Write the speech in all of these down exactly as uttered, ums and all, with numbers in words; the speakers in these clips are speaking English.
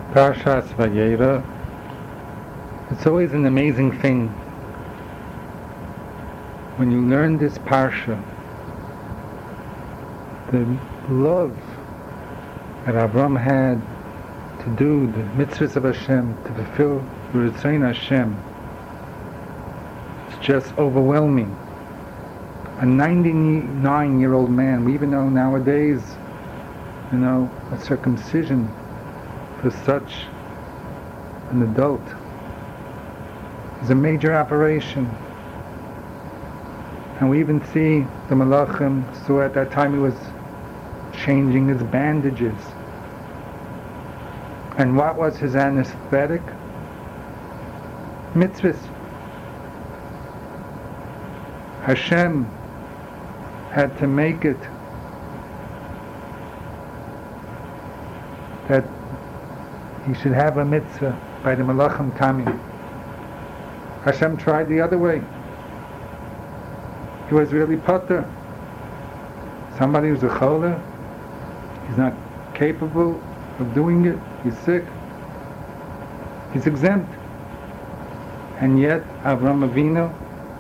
Parshas Vayera. It's always an amazing thing when you learn this parsha, the love that Avram had to do the mitzvahs of Hashem, to fulfill the Ritzayin Hashem. It's just overwhelming. A ninety-nine-year-old man, we even know nowadays, you know, a circumcision for such an adult is a major operation. And we even see the Malachim, so at that time he was changing his bandages. And what was his anesthetic? Mitzvahs. Hashem had to make it that he should have a mitzvah by the Malachim coming. Hashem tried the other way. He was really potter. Somebody who's a choler, he's not capable of doing it, he's sick, he's exempt. And yet Avram Avinu,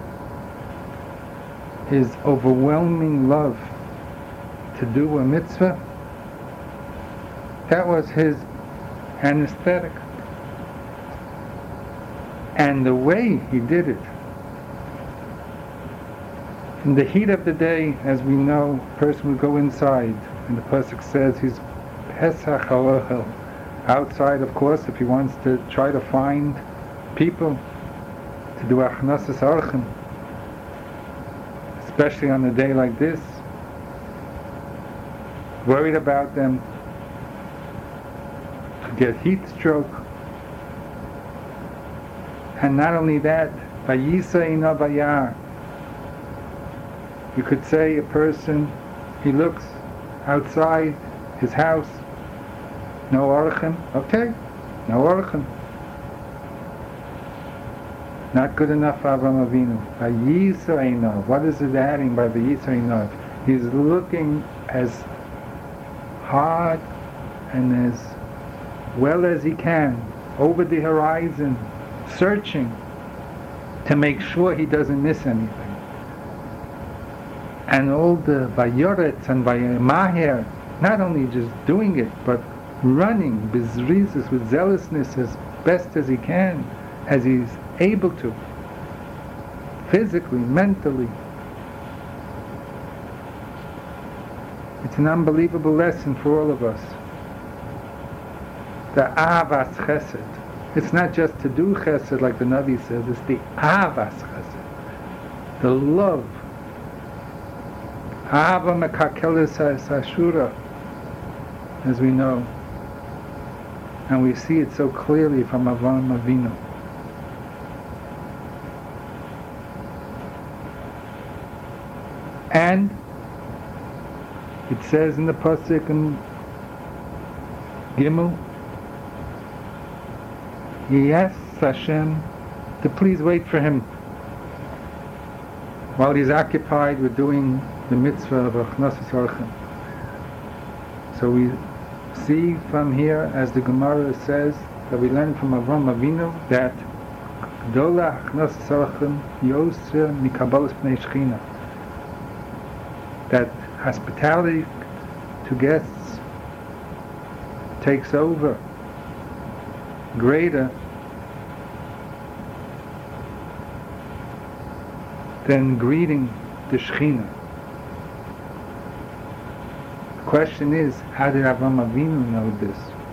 his overwhelming love to do a mitzvah, that was his anesthetic. And the way he did it, in the heat of the day, as we know, a person would go inside, and the pasuk says he's Pesach ha'ochel. Outside, of course, if he wants to try to find people to do achnasas archim, especially on a day like this, worried about them to get heat stroke. And not only that, vayisa ina vayar. You could say a person, he looks outside his house, no orchim, okay, no orchim. Not good enough for Avram Avinu. Vayisa ina. What is it adding by vayisa ina? He's looking as hard and as well as he can over the horizon, searching to make sure he doesn't miss anything. And all the vayoretz and vayemaher, not only just doing it, but running bizrizis with zealousness as best as he can, as he's able to, physically, mentally. It's an unbelievable lesson for all of us. The avas chesed. It's not just to do chesed like the Navi says, it's the avas chesed. The love. Ava mekakeles ha'ashura, as we know. And we see it so clearly from Avram Avinu. And it says in the pasuk in Gimel, he asks Hashem to please wait for him while he's occupied with doing the mitzvah of achnasas orchim. So we see from here, as the Gemara says, that we learn from Avram Avinu that Gdola achnasas orchim yosra mikabalas pnei shechina, that hospitality to guests takes over greater than greeting the Shechina. The question is, how did Avram Avinu know this?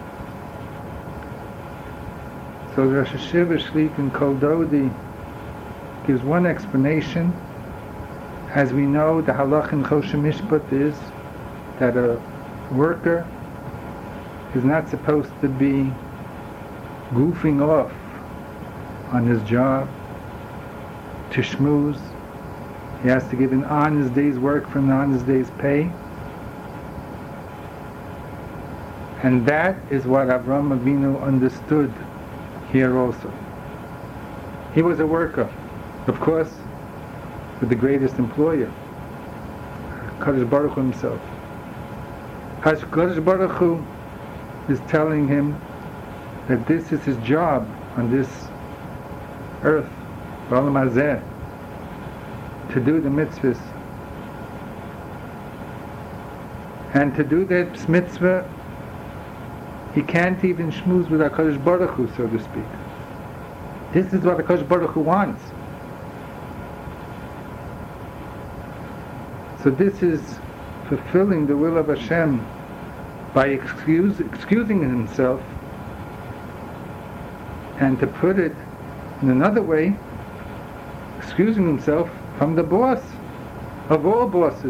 So Rosh Hashiva Shlik in Kol Dodi gives one explanation. As we know, the halach in Choshen Mishpat is that a worker is not supposed to be goofing off on his job to schmooze. He has to give an honest day's work for an honest day's pay. And that is what Avram Avinu understood here also. He was a worker, of course, with the greatest employer, Kadosh Baruch Hu himself. Kadosh Baruch Hu is telling him that this is his job on this earth, Ba'olam Hazeh, to do the mitzvahs. And to do that mitzvah, he can't even schmooze with HaKadosh Baruch Hu, so to speak. This is what HaKadosh Baruch Hu wants. So this is fulfilling the will of Hashem by excuse, excusing himself, and to put it in another way, excusing himself from the boss of all bosses.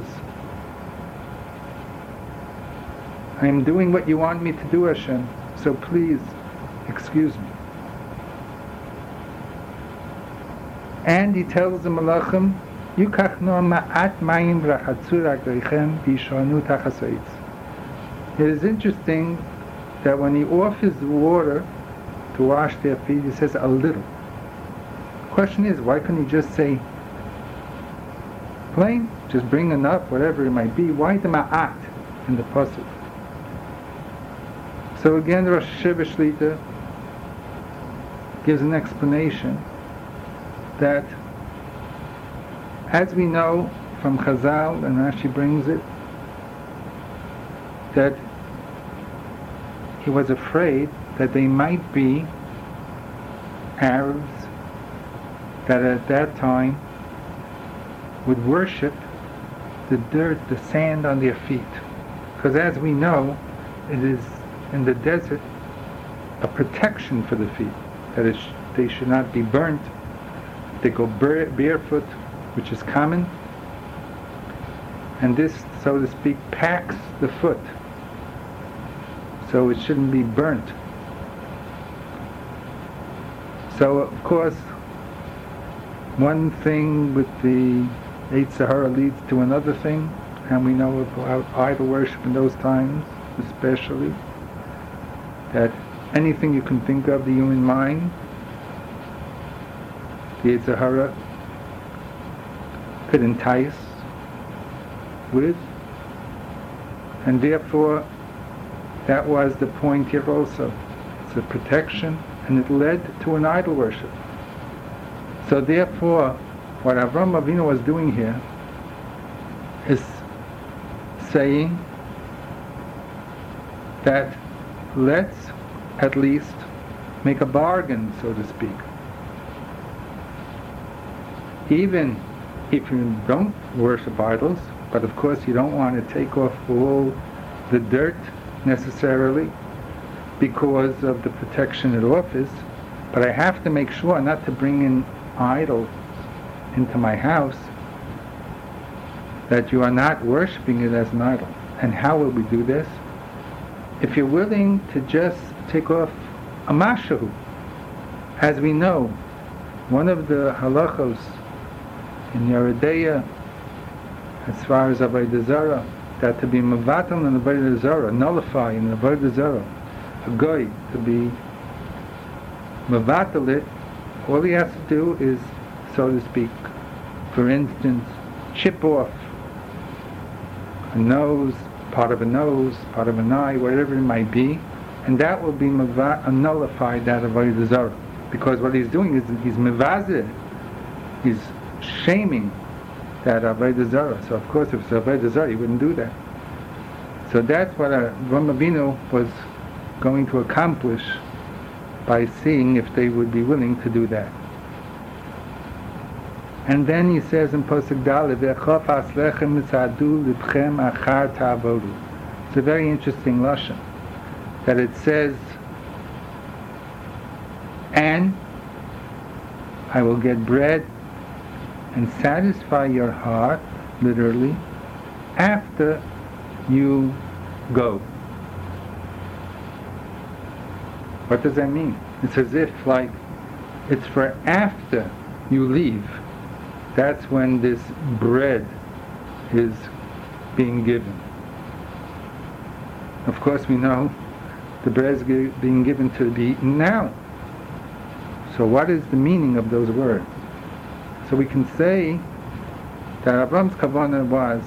I am doing what you want me to do, Hashem, so please excuse me. And he tells the Malachim, Yukach no ma'at mayim v'rachatzur agreichem v'yishanu tachas ha'etz. It is interesting that when he offers the water to wash their feet, he says a little. The question is, why couldn't he just say plain, just bring enough, whatever it might be? Why the ma'at in the pasuk? So again, Rosh Hashiva Shlita gives an explanation that, as we know from Chazal, and Rashi brings it, that he was afraid that they might be Arabs that at that time would worship the dirt, the sand on their feet. Because as we know, it is in the desert a protection for the feet, that is, they should not be burnt. They go bare, barefoot, which is common, and this, so to speak, packs the foot, so it shouldn't be burnt. So of course, one thing with the Yetzer Hara leads to another thing, and we know about idol worship in those times, especially, that anything you can think of, the human mind, the Yetzer Hara could entice with, and therefore that was the point here also. It's a protection, and it led to an idol worship. So therefore, what Avraham Avinu was doing here is saying that let's at least make a bargain, so to speak. Even if you don't worship idols, but of course you don't want to take off all the dirt necessarily because of the protection it offers, but I have to make sure not to bring in idols into my house, that you are not worshiping it as an idol. And how will we do this? If you're willing to just take off a mashahu. As we know, one of the halachos in Yeridea, as far as Avodah Zarah, that to be mevatel in Avodah Zarah, nullify in Avodah Zarah, a goy to be mevatel it, all he has to do is, so to speak, for instance, chip off a nose, part of a nose, part of an eye, whatever it might be, and that will be meva- nullified that Avodah Zarah. Because what he's doing is he's mevazeh, he's shaming that Avodah Zarah. So of course if it's Avodah Zarah, he wouldn't do that. So that's what Avraham Avinu was going to accomplish by seeing if they would be willing to do that. And then he says in Pasuk Daled, "Ve'chof aslechem mitzadu libchem achar ta'avodu." It's a very interesting lashon, that it says, and I will get bread and satisfy your heart, literally, after you go. What does that mean? It's as if, like, it's for after you leave. That's when this bread is being given. Of course we know the bread is being given to be eaten now. So what is the meaning of those words? So we can say that Avram's kavanah was,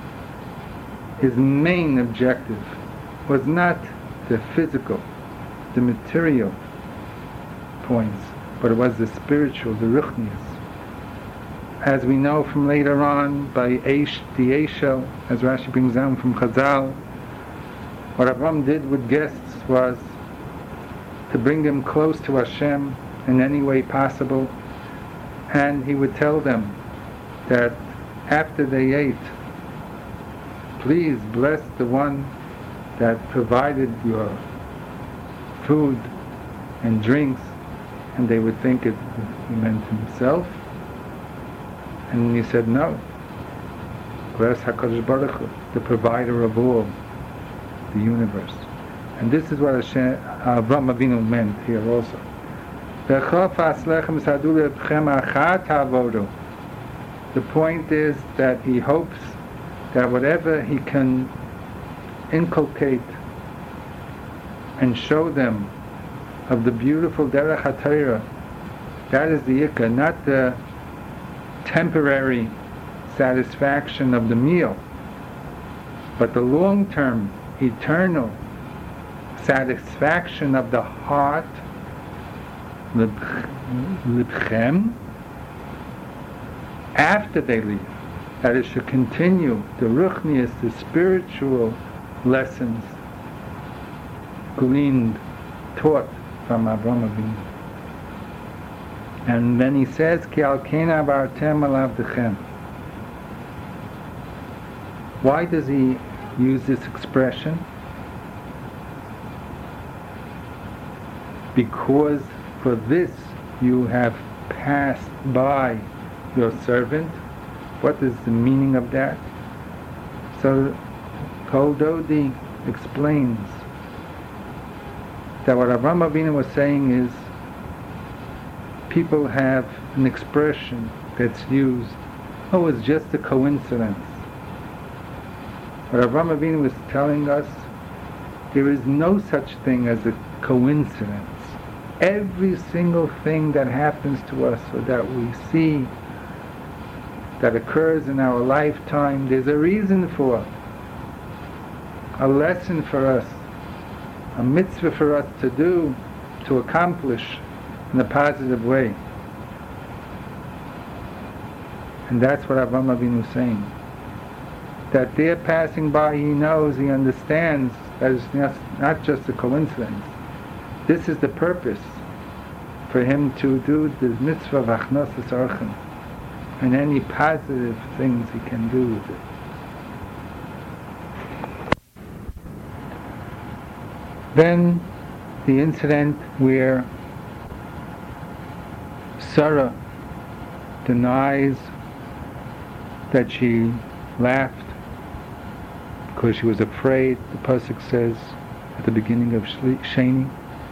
his main objective was not the physical the material points, but it was the spiritual, the ruchnius. As we know from later on by Eish, the Eishel, as Rashi brings down from Chazal, what Avram did with guests was to bring them close to Hashem in any way possible, and he would tell them that after they ate, please bless the one that provided your food and drinks, and they would think it he meant himself. And he said, no, bless HaKadosh Baruch Hu, the provider of all, the universe. And this is what Hashem, Avraham Avinu meant here also. The point is that he hopes that whatever he can inculcate and show them of the beautiful Derech HaTorah, that is the Ikka, not the temporary satisfaction of the meal, but the long-term, eternal satisfaction of the heart, libchem, after they leave. That it should continue the ruchnius, the spiritual lessons gleaned, taught from Avraham Avinu. And then he says, Ki al kena avartem alav dechem. Why does he use this expression? Because for this you have passed by your servant. What is the meaning of that? So Kol Dodi explains that what Avraham Avinu was saying is, people have an expression that's used, oh, it's just a coincidence. But Avraham Avinu was telling us there is no such thing as a coincidence. Every single thing that happens to us or that we see that occurs in our lifetime, there's a reason for, a lesson for us, a mitzvah for us to do, to accomplish in a positive way. And that's what Avraham Avinu is saying. That they're passing by, he knows, he understands that it's not just a coincidence. This is the purpose for him to do the mitzvah of Achnasas Orchim and any positive things he can do with it. Then the incident where Sarah denies that she laughed because she was afraid, the pasuk says at the beginning of Sheni.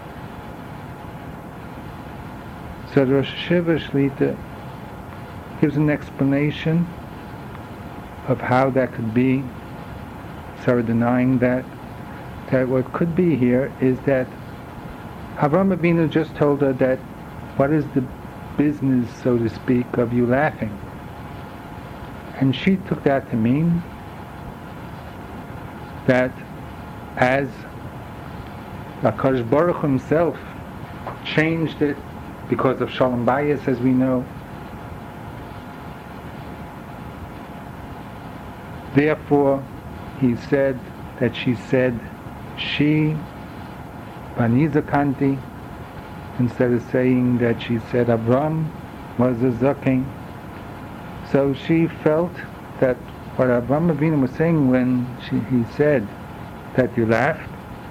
So Rosh Hashiva Shlita gives an explanation of how that could be, Sarah denying that. That what could be here is that Avraham Avinu just told her that what is the business, so to speak, of you laughing? And she took that to mean that as HaKadosh Baruch Hu himself changed it because of Shalom Bayis, as we know, therefore he said that she said she Bani Zakanti, instead of saying that she said Avram was a Zaken. So she felt that what Avraham Avinu was saying when she, he said that you laughed,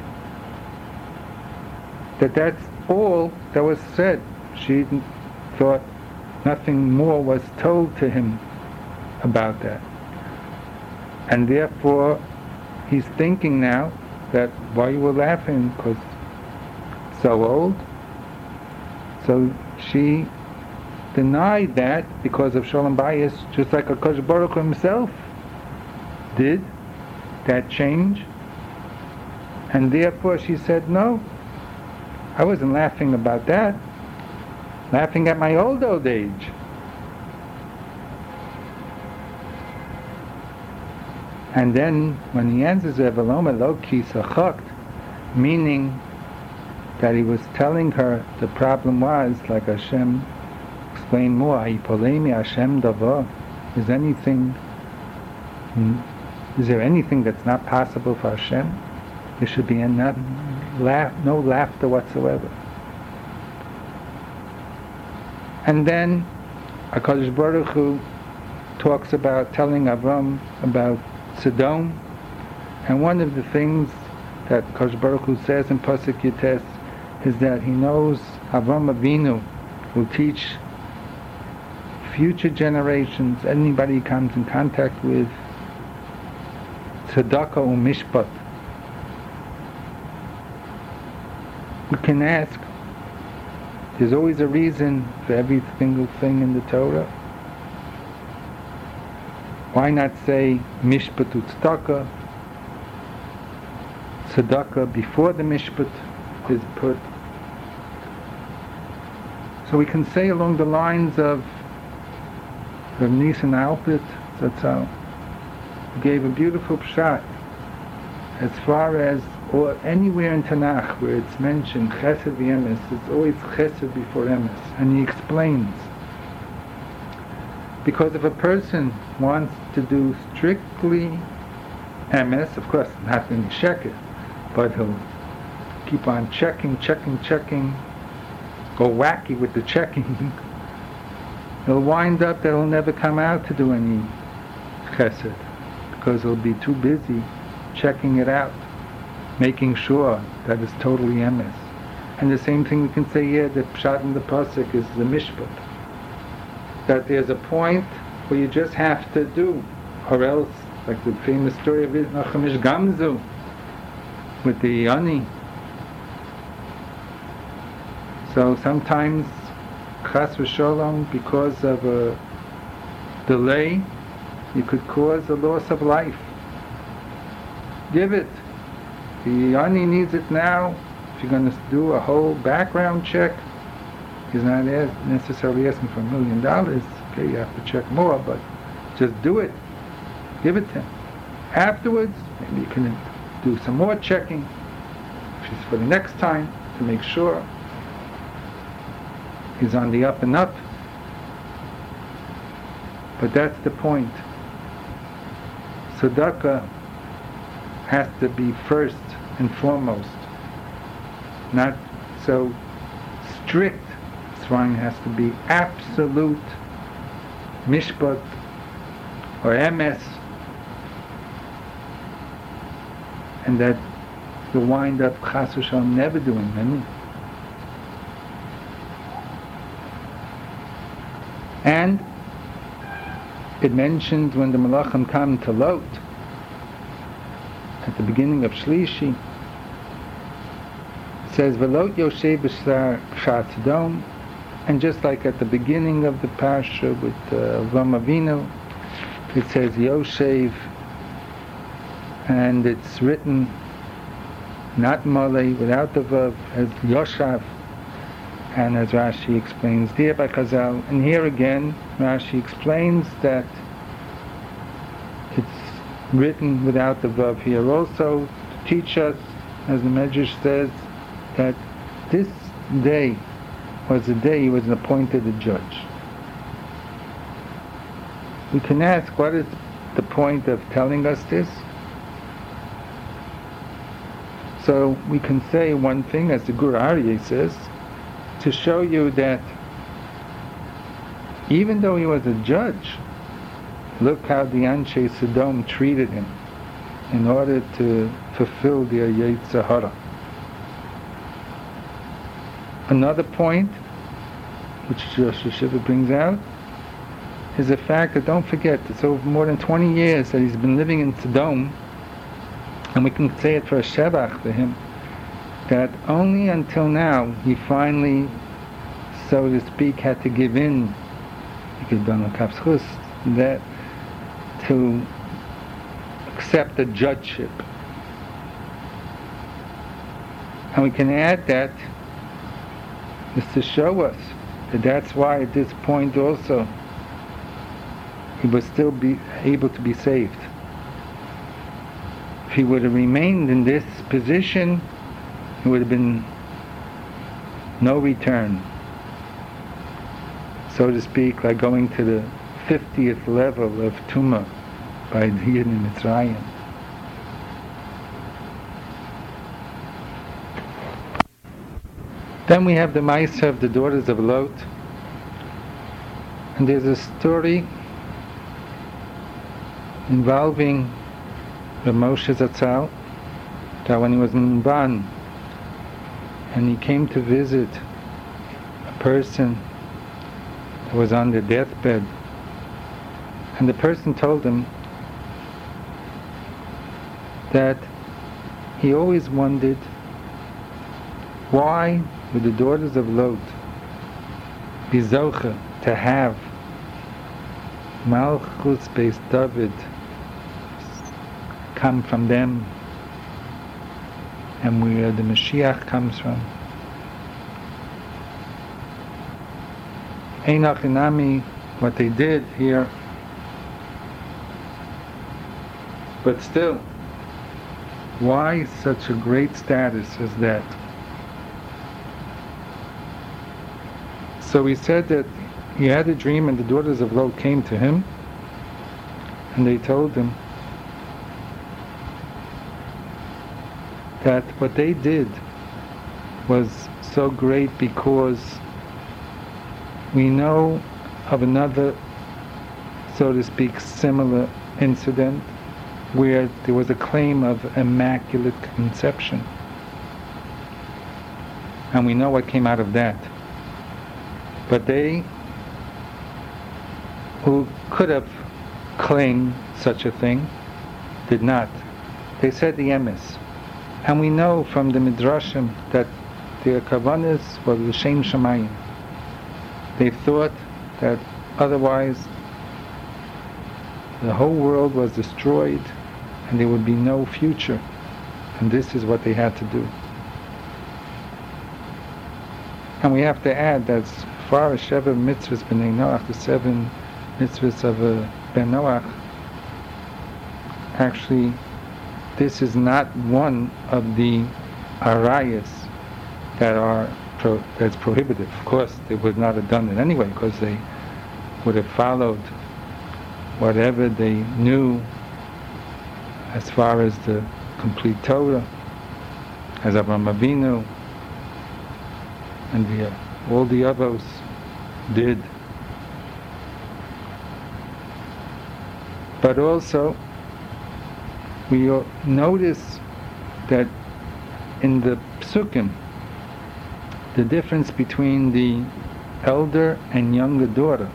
that that's all that was said. She thought nothing more was told to him about that. And therefore he's thinking now that why you were laughing, because so old. So she denied that because of Shalom Bayis, just like HaKadosh Baruch Hu himself did that change. And therefore she said, no, I wasn't laughing about that. Laughing at my old old age. And then when he answers Eveloma Lo Ki Sachakt, meaning that he was telling her the problem was, like Hashem explained more, Ha'ipolemi Hashem Dava, is anything, is there anything that's not possible for Hashem? There should be not, laugh, no laughter whatsoever. And then HaKadosh Baruch Hu talks about telling Avram about Sodom, and one of the things that HaKadosh Baruch Hu says in Pasuk Yutes is that he knows Avram Avinu will teach future generations, anybody he comes in contact with, tzedakah u'mishpat. We can ask, there's always a reason for every single thing in the Torah. Why not say mishpat u'tzedakah, tzedakah before the mishpat is put? So we can say along the lines of Rav Nissen Alpert, that's how he gave a beautiful pshat as far as, or anywhere in Tanakh where it's mentioned chesed v'emes, it's always chesed before emes, and he explains, because if a person wants to do strictly emes, of course not in sheker, but he'll keep on checking, checking, checking, go wacky with the checking, he'll wind up that he'll never come out to do any chesed, because he'll be too busy checking it out, making sure that it's totally emes. And the same thing we can say here, the pshat in the pasuk is the mishpat, that there's a point where you just have to do, or else, like the famous story of Nachamish Gamzu with the ani. So sometimes, chas v'sholom, because of a delay, you could cause a loss of life. Give it. The ani needs it now. If you're going to do a whole background check, he's not ask, necessarily asking for a million dollars. Okay, you have to check more, but just do it. Give it to him. Afterwards, maybe you can do some more checking, which is for the next time, to make sure he's on the up and up. But that's the point. Tzedakah has to be first and foremost, not so strict. Tzedakah has to be absolute mishpat or emes, and that you'll wind up chas v'shalom never doing any. And it mentions when the Malachim come to Lot at the beginning of Shlishi, it says Velot Yoshev b'shar Pshat Sodom, and just like at the beginning of the parsha with uh, Avram Avinu, it says Yoshev, and it's written not Malay without the Vav as Yoshav. And as Rashi explains there by Chazal, and here again Rashi explains that it's written without the Vav here also to teach us, as the Medrash says, that this day was the day he was appointed a judge. We can ask, what is the point of telling us this? So we can say one thing, as the Gur Aryeh says, to show you that even though he was a judge, look how the Anshe Sodom treated him in order to fulfill their Yetzer Hara. Another point, which Rosh Hashiva brings out, is the fact that, don't forget, it's over more than twenty years that he's been living in Sodom, and we can say it for a Shevach to him, that only until now he finally, so to speak, had to give in, he could have done a kapschus, that to accept the judgeship. And we can add that is to show us that that's why at this point also he would still be able to be saved. If he would have remained in this position, he would have been no return. So to speak, like going to the fiftieth level of Tumah by the Yid in Mitzrayim. Then we have the Ma'aseh of the daughters of Lot. And there's a story involving the Moshe Zatzal, that when he was in Ban and he came to visit a person that was on their deathbed, and the person told him that he always wondered why would the daughters of Lot be zoche to have Malchus Beis David come from them, and where the Mashiach comes from. Einach Inami, what they did here, but still, why such a great status as that? So he said that he had a dream, and the daughters of Lot came to him, and they told him that what they did was so great because we know of another, so to speak, similar incident where there was a claim of immaculate conception. And we know what came out of that. But they, who could have claimed such a thing, did not. They said the emes. And we know from the Midrashim that their kavanas were l'shem shamayim. They thought that otherwise the whole world was destroyed and there would be no future. And this is what they had to do. And we have to add that as far as Sheva mitzvahs b'nei Noach, the seven mitzvahs of uh, Ben Noach, actually this is not one of the arayas that are pro, that's prohibited. Of course, they would not have done it anyway, because they would have followed whatever they knew as far as the complete Torah, as Avraham Avinu and the, uh, all the others did. But also, we notice that in the psukim, the difference between the elder and younger daughter,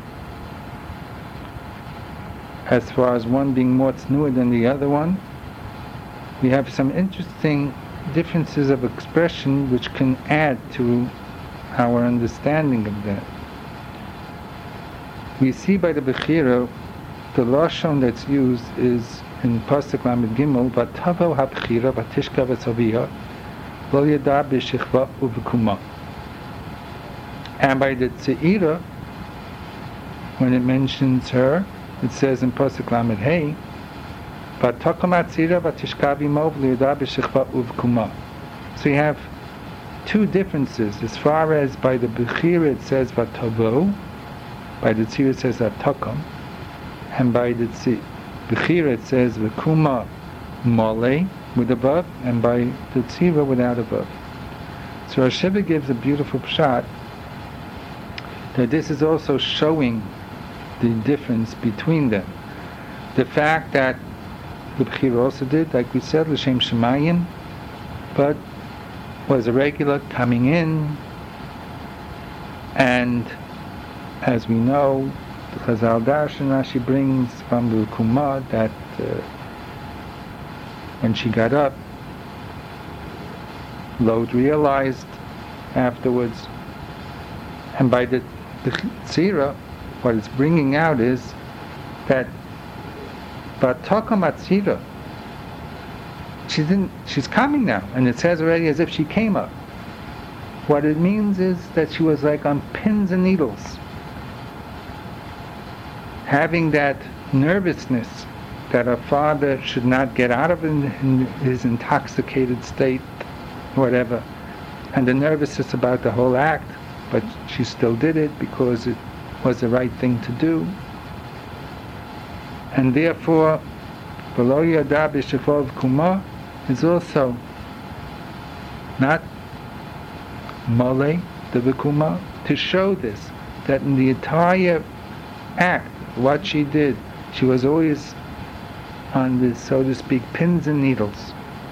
as far as one being more tznuah than the other one, we have some interesting differences of expression which can add to our understanding of that. We see by the Bechira, the lashon that's used is in Pasuk Lamed Gimel, Vatavo ha-bechira vatishka v'tzaviya lo yada b'shechva u'v'kuma. And by the Tzeira, when it mentions her, it says in Pasuk Lamed Hey, Vatakom ha-tzira vatishka v'imov lo yada b'shechva u'v'kuma. So you have two differences. As far as by the Bechira it says Vatavo, by the Tzira it says Vatakom, and by the Tzira Bechira it says V'kuma Mole with a vav, and by the Tzira without a vav. So Rosh Hashanah gives a beautiful pshat that this is also showing the difference between them. The fact that the Bechira also did, like we said, L'shem Shemayim, but was a regular coming in, and as we know, the Chazal Darshan Rashi brings from the Kumah that uh, when she got up, Lot realized afterwards, and by the, the Tzira, what it's bringing out is that Bataka Matzira, she didn't, she's coming now, and it says already as if she came up. What it means is that she was like on pins and needles, having that nervousness that her father should not get out of in, in his intoxicated state, whatever. and the nervousness about the whole act, but she still did it because it was the right thing to do. And therefore, V'lo yada b'shefov kuma is also not mole the v'kuma, to show this, that in the entire act, what she did, she was always on the, so to speak, pins and needles.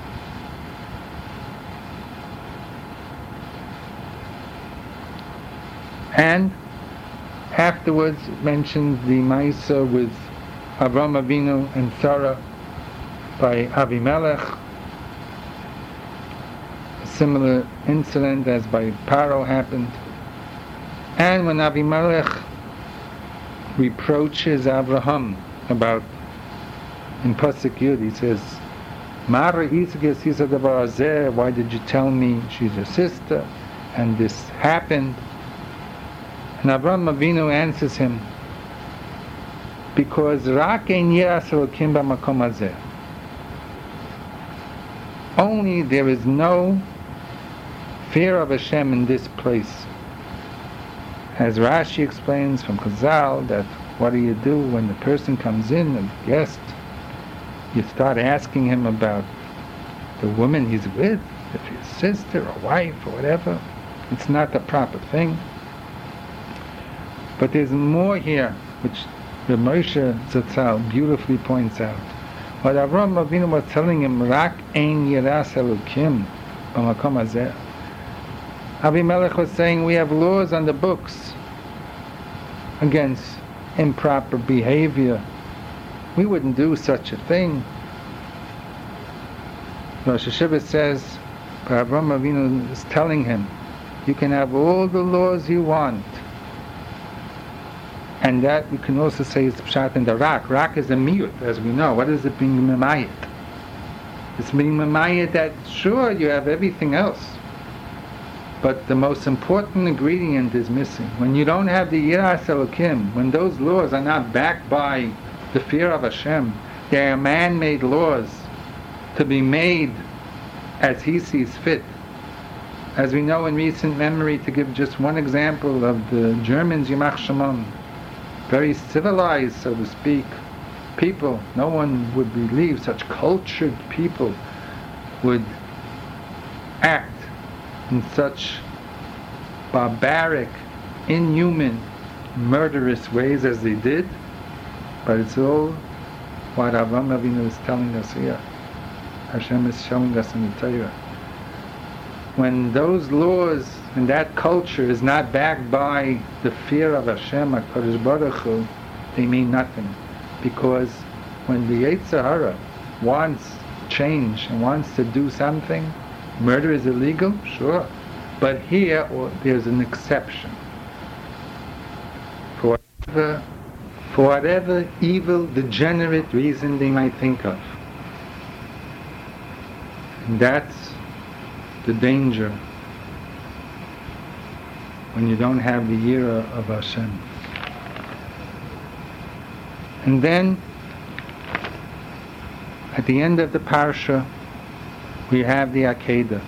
And afterwards it mentions the Maisa with Avram Avinu and Sarah by Avimelech, a similar incident as by Paro happened. And when Avimelech reproaches Abraham about, in Pasuk Yud, he says, Mara Yitzchak Yisad Davar Hazeh, why did you tell me she's your sister? And this happened. And Avraham Avinu answers him, because Rak ein yiras Elokim b'makom hazeh. Only there is no fear of Hashem in this place. As Rashi explains from Chazal, that what do you do when the person comes in, a guest, you start asking him about the woman he's with, if his sister or wife or whatever. It's not the proper thing. But there's more here, which the Moshe Zatzal beautifully points out. What Avraham Avinu was telling him, Rak ein yiras Elokim b'makom hazeh. Avimelech was saying, we have laws on the books against improper behavior. We wouldn't do such a thing. Rosh Hashanah says, Avraham Avinu is telling him, you can have all the laws you want. And that we can also say is pshat in the rak. Rak is a miyut, as we know. What is it being memayit? It's being memayit that, sure, you have everything else, but the most important ingredient is missing. When you don't have the yiras Elokim, when those laws are not backed by the fear of Hashem, they are man-made laws to be made as he sees fit. As we know in recent memory, to give just one example of the Germans, Yimach Shemon, very civilized, so to speak, people. No one would believe such cultured people would act in such barbaric, inhuman, murderous ways as they did. But it's all what Avraham Avinu is telling us here. Hashem is showing us in the Torah. When those laws and that culture is not backed by the fear of Hashem, HaKadosh Baruch Hu, they mean nothing. Because when the Yetzer Hara wants change and wants to do something, murder is illegal, sure. But here or, there's an exception. For whatever, for whatever evil, degenerate reason they might think of. And that's the danger when you don't have the yira of Hashem. And then, at the end of the parsha, we have the Akedah.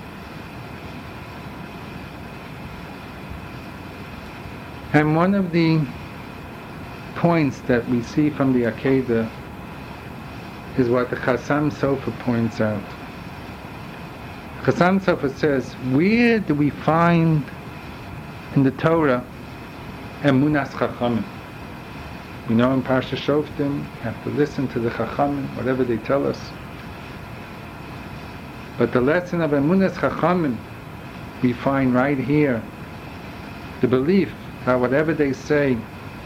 And one of the points that we see from the Akedah is what the Chassam Sofer points out. Chassam Sofer says, where do we find in the Torah Emunas Chachamim? We know in Parsha Shoftim, you have to listen to the Chachamim, whatever they tell us. But the lesson of Emunas Chachamim, we find right here. The belief that whatever they say,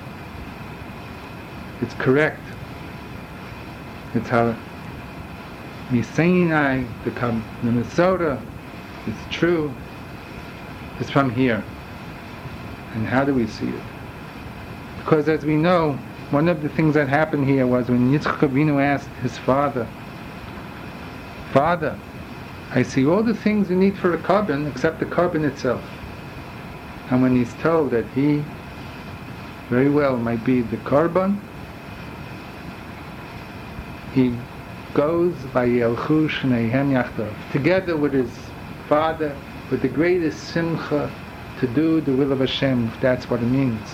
it's correct. It's how Misainai, the, the Minnesota, it's true. It's from here. And how do we see it? Because as we know, one of the things that happened here was when Yitzchak Avinu asked his father, Father, I see all the things you need for a carbon except the carbon itself. And when he's told that he very well might be the carbon, he goes by Yelchu Shneihem Yachdav, together with his father, with the greatest simcha to do the will of Hashem, if that's what it means.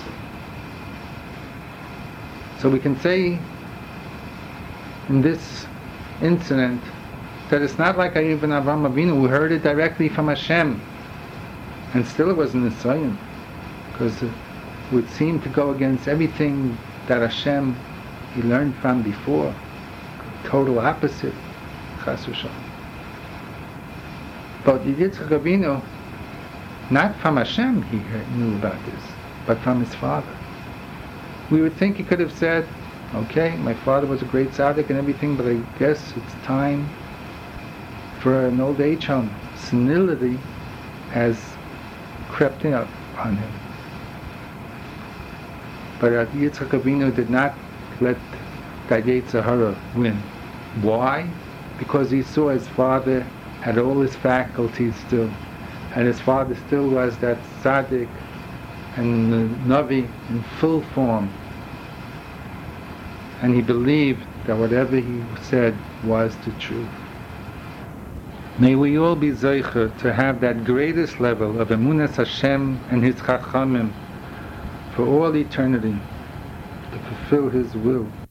So we can say in this incident that it's not like even Avraham Avinu who heard it directly from Hashem, and still it was an Nisayon, because it would seem to go against everything that Hashem he learned from before. Total opposite. Chas v'shalom. But Yitzchak Avinu, not from Hashem he knew about this, but from his father. We would think he could have said, okay, my father was a great tzaddik and everything, but I guess it's time for an old age home. Senility has crept in up on him. But Yitzchak Avinu did not let that Yetzer Hara win. Why? Because he saw his father had all his faculties still, and his father still was that tzaddik and the Navi in full form, and he believed that whatever he said was the truth. May we all be zeicher to have that greatest level of emunas Hashem and His Chachamim for all eternity, to fulfill His will.